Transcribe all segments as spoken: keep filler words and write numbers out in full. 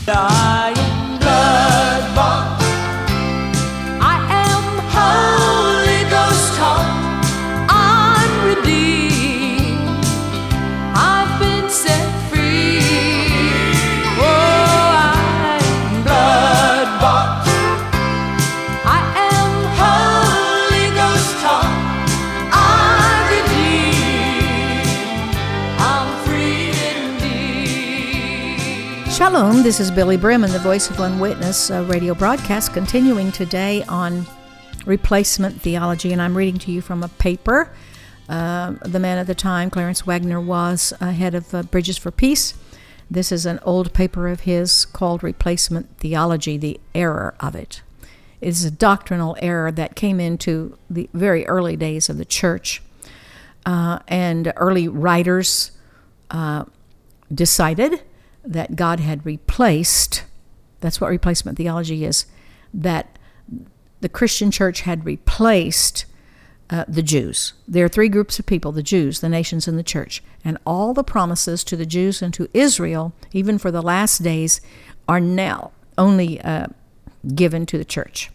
I am blood-bought. I am Holy Ghost taught. I'm redeemed. I've been set free. Oh, I am blood-bought. I am Holy Ghost taught. I'm redeemed. I'm free indeed. Shalom, this is Billy Brim and the Voice of One Witness uh, radio broadcast, continuing today on replacement theology, and I'm reading to you from a paper. Uh, the man at the time, Clarence Wagner, was uh, head of uh, Bridges for Peace. This is an old paper of his called Replacement Theology, the Error of It. It is a doctrinal error that came into the very early days of the church, uh, and early writers uh, decided that God had replaced, that's what replacement theology is, that the Christian church had replaced uh, the Jews. There are three groups of people, the Jews, the nations, and the church. And all the promises to the Jews and to Israel, even for the last days, are now only uh, given to the church.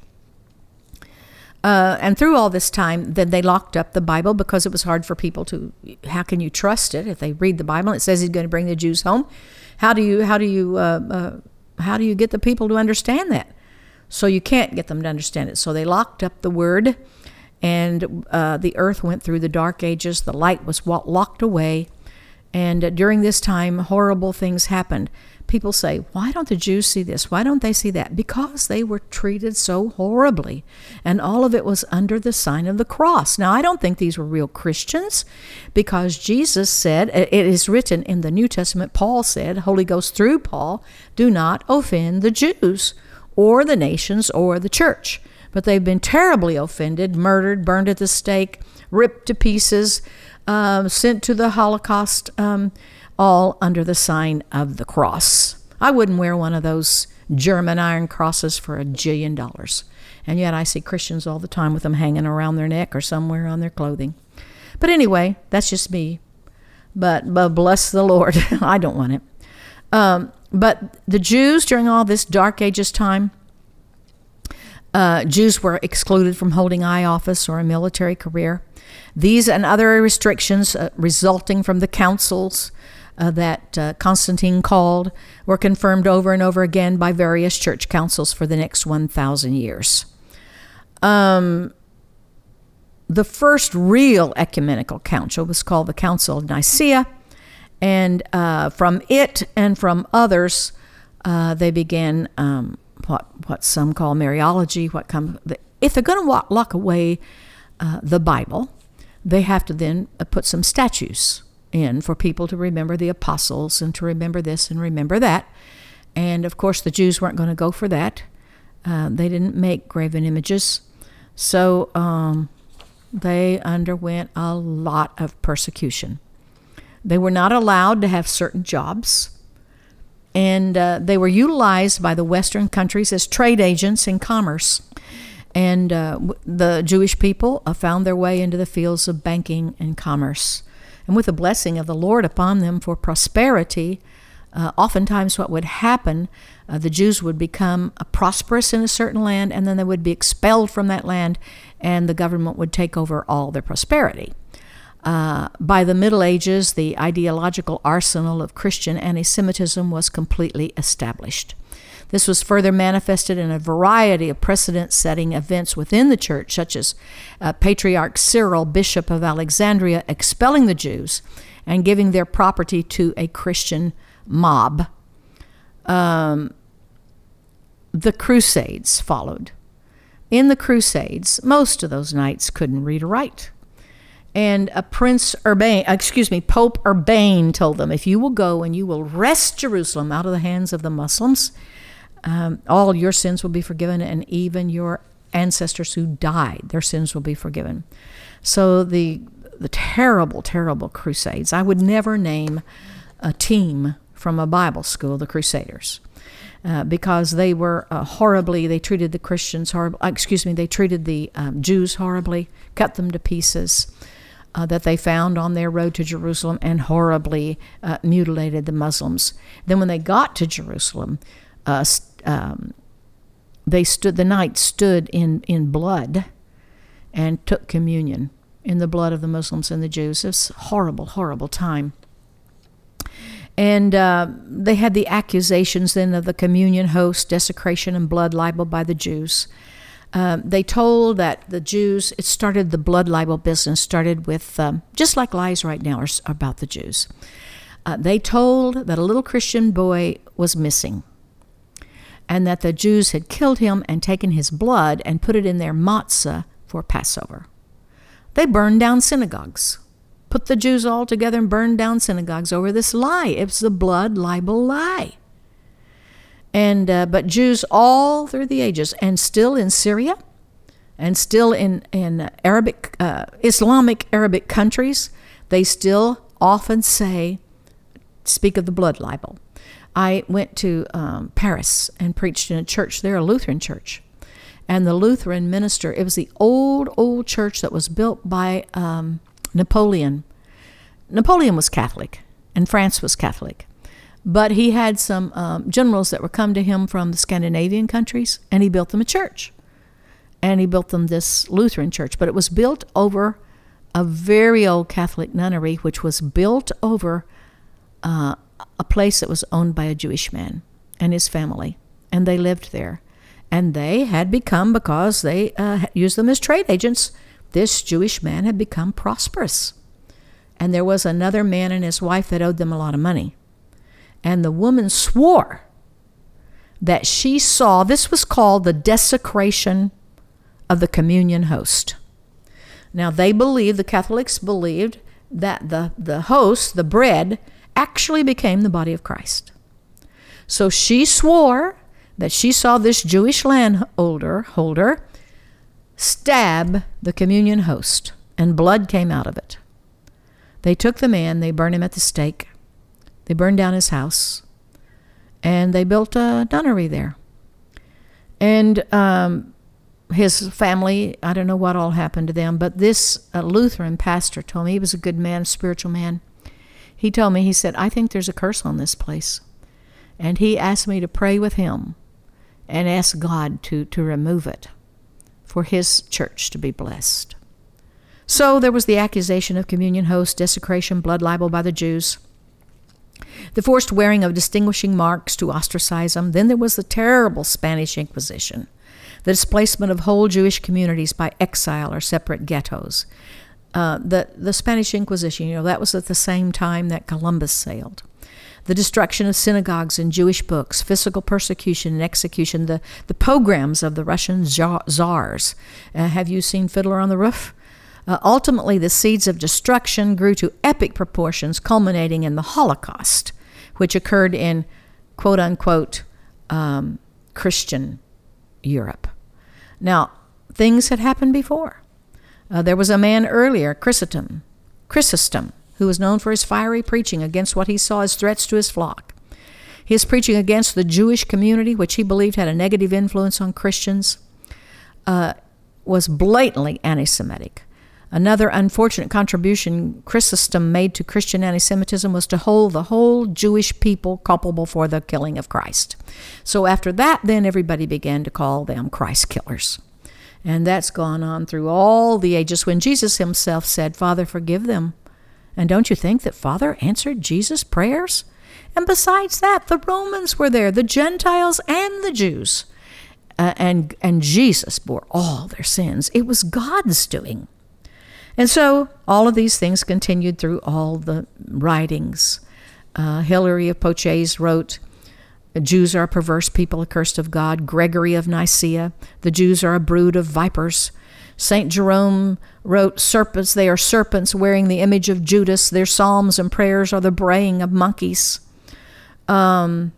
Uh, and through all this time, then they locked up the Bible because it was hard for people to, how can you trust it? If they read the Bible, it says he's going to bring the Jews home. How do you, how do you, uh, uh, how do you get the people to understand that? So you can't get them to understand it. So they locked up the word, and uh, the earth went through the dark ages. The light was locked away. And uh, during this time, horrible things happened. People say, why don't the Jews see this? Why don't they see that? Because they were treated so horribly. And all of it was under the sign of the cross. Now, I don't think these were real Christians, because Jesus said, it is written in the New Testament, Paul said, Holy Ghost through Paul, do not offend the Jews or the nations or the church. But they've been terribly offended, murdered, burned at the stake, ripped to pieces, um, sent to the Holocaust, um, all under the sign of the cross. I wouldn't wear one of those German iron crosses for a jillion dollars. And yet I see Christians all the time with them hanging around their neck or somewhere on their clothing. But anyway, that's just me. But, but bless the Lord, I don't want it. Um, but the Jews, during all this Dark Ages time, uh, Jews were excluded from holding high office or a military career. These and other restrictions uh, resulting from the councils Uh, that uh, Constantine called were confirmed over and over again by various church councils for the next one thousand years. Um, the first real ecumenical council was called the Council of Nicaea, and uh, from it and from others, uh, they began um, what what some call Mariology. What come if they're going to lock away uh, the Bible, they have to then uh, put some statues in for people to remember the apostles and to remember this and remember that. And of course the Jews weren't going to go for that. Uh, they didn't make graven images. So um, they underwent a lot of persecution. They were not allowed to have certain jobs. And uh, they were utilized by the Western countries as trade agents in commerce. And uh, the Jewish people uh, found their way into the fields of banking and commerce. And with the blessing of the Lord upon them for prosperity, uh, oftentimes what would happen, uh, the Jews would become uh, prosperous in a certain land, and then they would be expelled from that land, and the government would take over all their prosperity. Uh, by the Middle Ages, the ideological arsenal of Christian anti-Semitism was completely established. This was further manifested in a variety of precedent-setting events within the church, such as uh, Patriarch Cyril, Bishop of Alexandria, expelling the Jews and giving their property to a Christian mob. Um, the Crusades followed. In the Crusades, most of those knights couldn't read or write. And a Prince Urbain, excuse me, Pope Urbain told them, if you will go and you will wrest Jerusalem out of the hands of the Muslims, Um, all your sins will be forgiven, and even your ancestors who died, their sins will be forgiven. So the the terrible, terrible Crusades. I would never name a team from a Bible school the Crusaders, uh, because they were uh, horribly, they treated the Christians horribly, uh, excuse me, they treated the um, Jews horribly, cut them to pieces uh, that they found on their road to Jerusalem, and horribly uh, mutilated the Muslims. Then when they got to Jerusalem, uh, um, they stood, the knights stood in, in blood and took communion in the blood of the Muslims and the Jews. It was a horrible, horrible time. And uh, they had the accusations then of the communion host, desecration, and blood libel by the Jews. Um, they told that the Jews, it started, the blood libel business started with, um, just like lies right now are about the Jews. Uh, they told that a little Christian boy was missing and that the Jews had killed him and taken his blood and put it in their matzah for Passover. They burned down synagogues, put the Jews all together and burned down synagogues over this lie. It was the blood libel lie. And uh, but Jews all through the ages, and still in Syria, and still in in Arabic, uh, Islamic Arabic countries, they still often say, speak of the blood libel. I went to um, Paris and preached in a church there, a Lutheran church, and the Lutheran minister. It was the old old church that was built by um, Napoleon. Napoleon was Catholic, and France was Catholic. But he had some um, generals that were come to him from the Scandinavian countries, and he built them a church. And he built them this Lutheran church. But it was built over a very old Catholic nunnery, which was built over uh, a place that was owned by a Jewish man and his family. And they lived there. And they had become, because they uh, used them as trade agents, this Jewish man had become prosperous. And there was another man and his wife that owed them a lot of money. And the woman swore that she saw, this was called the desecration of the communion host. Now they believed, the Catholics believed, that the, the host, the bread, actually became the body of Christ. So she swore that she saw this Jewish landholder holder stab the communion host, and blood came out of it. They took the man, they burned him at the stake. They burned down his house, and they built a nunnery there. And um, his family, I don't know what all happened to them, but this uh, Lutheran pastor told me, he was a good man, spiritual man. He told me, he said, I think there's a curse on this place. And he asked me to pray with him and ask God to, to remove it for his church to be blessed. So there was the accusation of communion host, desecration, blood libel by the Jews, the forced wearing of distinguishing marks to ostracize them. Then there was the terrible Spanish Inquisition, the displacement of whole Jewish communities by exile or separate ghettos. Uh, the, the Spanish Inquisition, you know, that was at the same time that Columbus sailed. The destruction of synagogues and Jewish books, physical persecution and execution, the, the pogroms of the Russian czars. Uh, have you seen Fiddler on the Roof? Uh, ultimately, the seeds of destruction grew to epic proportions, culminating in the Holocaust, which occurred in quote-unquote um, Christian Europe. Now, things had happened before. Uh, there was a man earlier, Chrysostom, Chrysostom, who was known for his fiery preaching against what he saw as threats to his flock. His preaching against the Jewish community, which he believed had a negative influence on Christians, uh, was blatantly anti-Semitic. Another unfortunate contribution Chrysostom made to Christian anti-Semitism was to hold the whole Jewish people culpable for the killing of Christ. So after that, then everybody began to call them Christ killers. And that's gone on through all the ages, when Jesus himself said, Father, forgive them. And don't you think that Father answered Jesus' prayers? And besides that, the Romans were there, the Gentiles and the Jews. Uh, and, and Jesus bore all their sins. It was God's doing. And so all of these things continued through all the writings. Uh, Hilary of Poitiers wrote, Jews are a perverse people, accursed of God. Gregory of Nicaea, the Jews are a brood of vipers. Saint Jerome wrote, serpents, they are serpents wearing the image of Judas. Their psalms and prayers are the braying of monkeys. Um,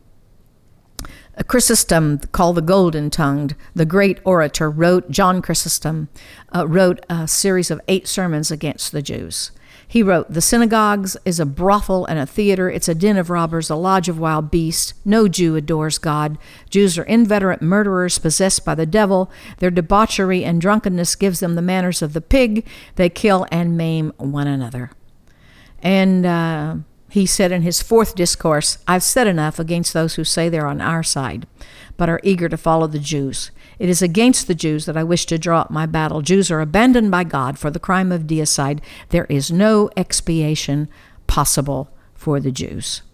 Chrysostom, called the golden-tongued, the great orator, wrote, John Chrysostom, uh, wrote a series of eight sermons against the Jews. He wrote, the synagogues is a brothel and a theater. It's a den of robbers, a lodge of wild beasts. No Jew adores God. Jews are inveterate murderers possessed by the devil. Their debauchery and drunkenness gives them the manners of the pig. They kill and maim one another. And uh, he said in his fourth discourse, I've said enough against those who say they're on our side, but are eager to follow the Jews. It is against the Jews that I wish to draw up my battle. Jews are abandoned by God for the crime of deicide. There is no expiation possible for the Jews.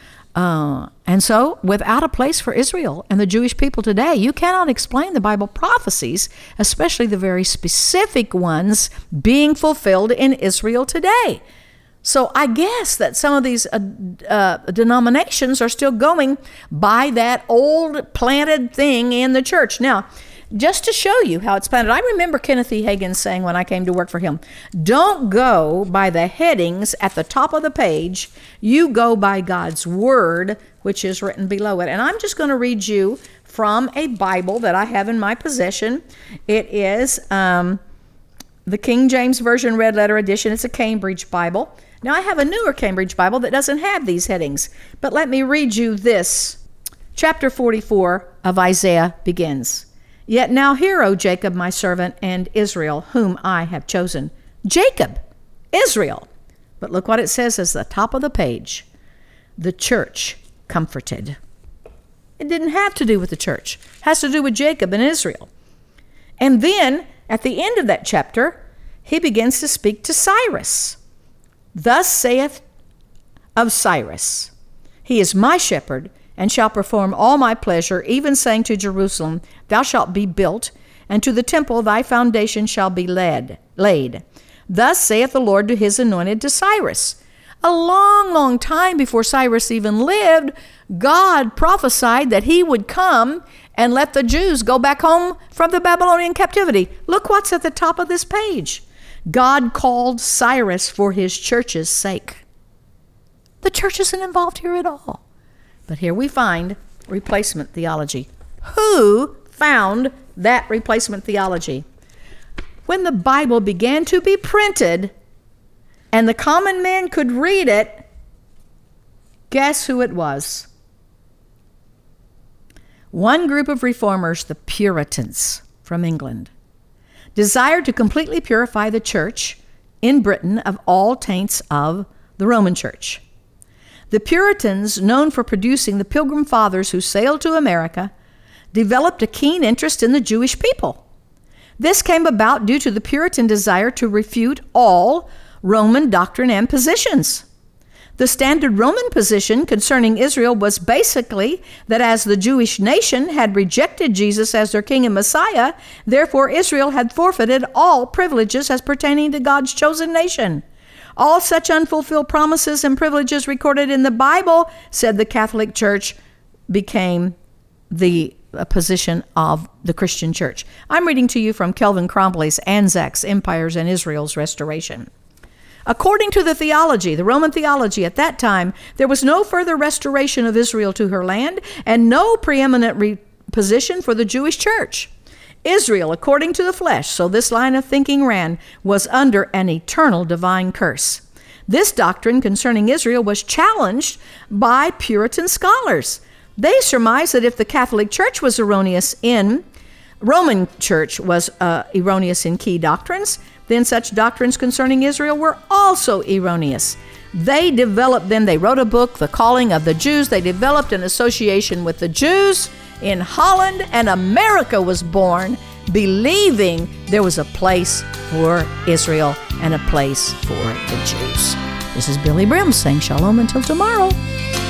Uh, and so, without a place for Israel and the Jewish people today, you cannot explain the Bible prophecies, especially the very specific ones being fulfilled in Israel today. So I guess that some of these uh, uh, denominations are still going by that old planted thing in the church. Now, just to show you how it's planted, I remember Kenneth E. Hagin saying when I came to work for him, don't go by the headings at the top of the page, you go by God's word, which is written below it. And I'm just going to read you from a Bible that I have in my possession. It is um, the King James Version Red Letter Edition. It's a Cambridge Bible. Now, I have a newer Cambridge Bible that doesn't have these headings, but let me read you this. Chapter forty-four of Isaiah begins, Yet now hear, O Jacob, my servant, and Israel, whom I have chosen. Jacob, Israel. But look what it says as the top of the page. The church comforted. It didn't have to do with the church. It has to do with Jacob and Israel. And then, at the end of that chapter, he begins to speak to Cyrus. Thus saith of Cyrus, He is my shepherd, and shall perform all my pleasure, even saying to Jerusalem, Thou shalt be built, and to the temple thy foundation shall be led, laid. Thus saith the Lord to his anointed, to Cyrus. A long, long time before Cyrus even lived, God prophesied that he would come and let the Jews go back home from the Babylonian captivity. Look what's at the top of this page. God called Cyrus for his church's sake. The church isn't involved here at all. But here we find replacement theology. Who found that replacement theology? When the Bible began to be printed and the common man could read it, guess who it was? One group of reformers, the Puritans from England, desired to completely purify the church in Britain of all taints of the Roman Church. The Puritans, known for producing the Pilgrim Fathers who sailed to America, developed a keen interest in the Jewish people. This came about due to the Puritan desire to refute all Roman doctrine and positions. The standard Roman position concerning Israel was basically that as the Jewish nation had rejected Jesus as their king and Messiah, therefore Israel had forfeited all privileges as pertaining to God's chosen nation. All such unfulfilled promises and privileges recorded in the Bible, said the Catholic Church, became the position of the Christian church. I'm reading to you from Kelvin Cromley's Anzacs, Empires, and Israel's Restoration. According to the theology, the Roman theology at that time, there was no further restoration of Israel to her land and no preeminent re- position for the Jewish church. Israel, according to the flesh, so this line of thinking ran, was under an eternal divine curse. This doctrine concerning Israel was challenged by Puritan scholars. They surmised that if the Catholic Church was erroneous in, Roman Church was uh, erroneous in key doctrines, then such doctrines concerning Israel were also erroneous. They developed, then they wrote a book, The Calling of the Jews. They developed an association with the Jews in Holland, and America was born believing there was a place for Israel and a place for the Jews. This is Billy Brim saying shalom until tomorrow.